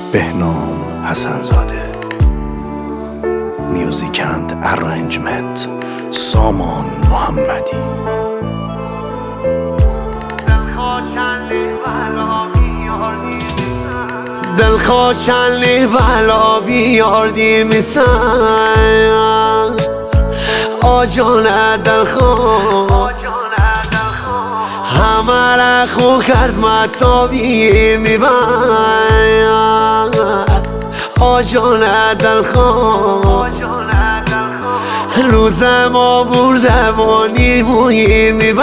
بهنام حسنزاده. میوزیک اند ارنجمنت سامان محمدی. دلخوشن لی بلا بیاردی میسن آجانه دلخوش همه را خو کرد مطابی میبن آجانه دلخوش روز ما برده و نیمویی میبن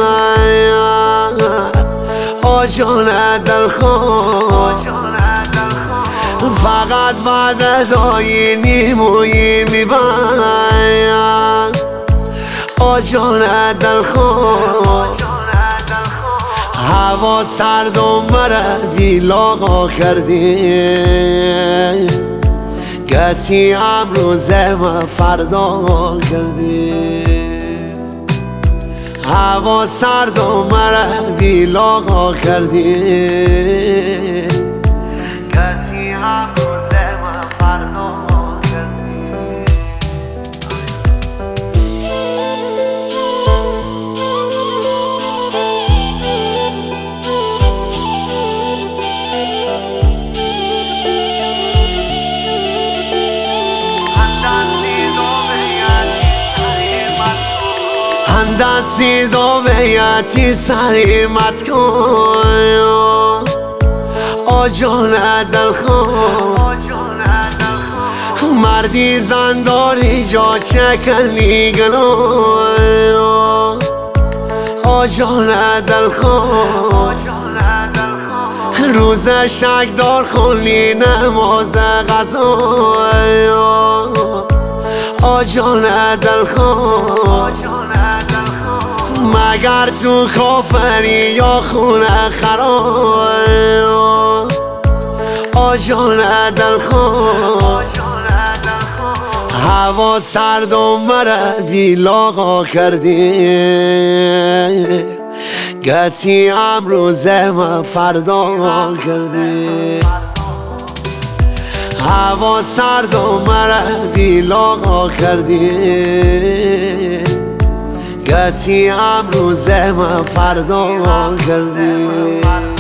آجانه دلخوش فقط بعد دایی نیمویی میبن آجانه دلخوش هوا سرد و مرا بیلاغا کردی گتی امروز ما فردا کردی هوا سرد و مرا بیلاغا کردی گتی امروز ما فردا کردی. دستی دو بیتی سری مت کن آجانه دلخوش مردی زنداری جا شکنی گلو آجانه دلخوش روز شک دار خونی نماز غذا آجانه دلخوش مگر تو کافری یا خونه خراب آجانه دلخوش هوا سرد و مرا بیلاغا کردی گتی امروز ما فردا کردی هوا سرد و مرا بیلاغا کردی گتی امروز ما فردا کردی.